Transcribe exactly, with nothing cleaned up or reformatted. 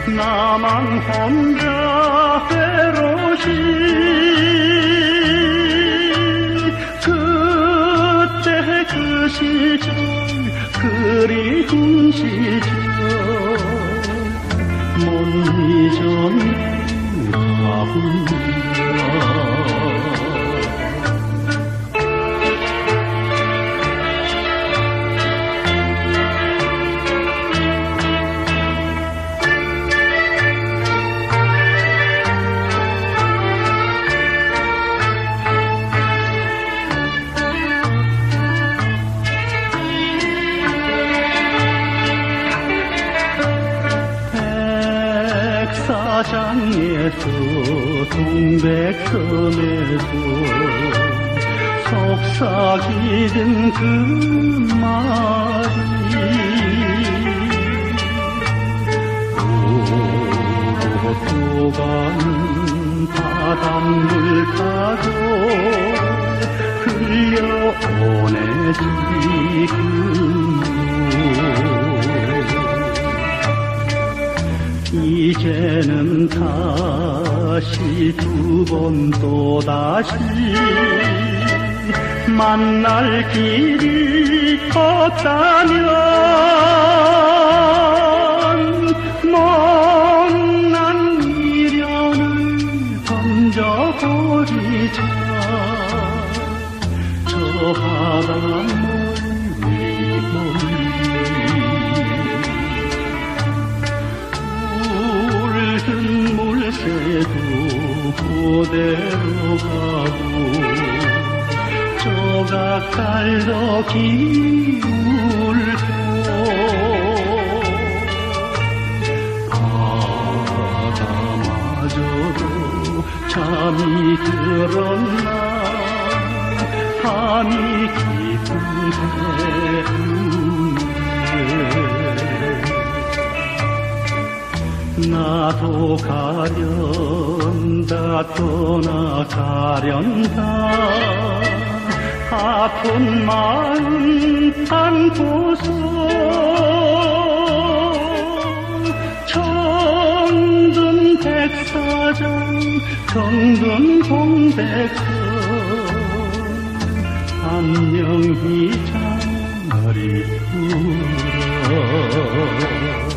나만 혼자 외로이 그때 그 시절 그리운 시절 못 잊었네 가훈아. 백사장에서 동백섬에서 속삭이는 그 말이 오고 또 가는 바닷물 타고 흘려오네 지금 이제는 다시 두 번 또 다시 만날 길이 없다면 못난 미련을 던져버리자. 저 바다 멀리 멀리 물새도 그대로 가고 조각달도 기울고 바다마저도 잠이 들었나 밤이 깊은 새운데 나도 가련다 떠나가련다 아픈 마음 안고서 청둔 백사장 청둔 동백섬 안녕히 잘 울어.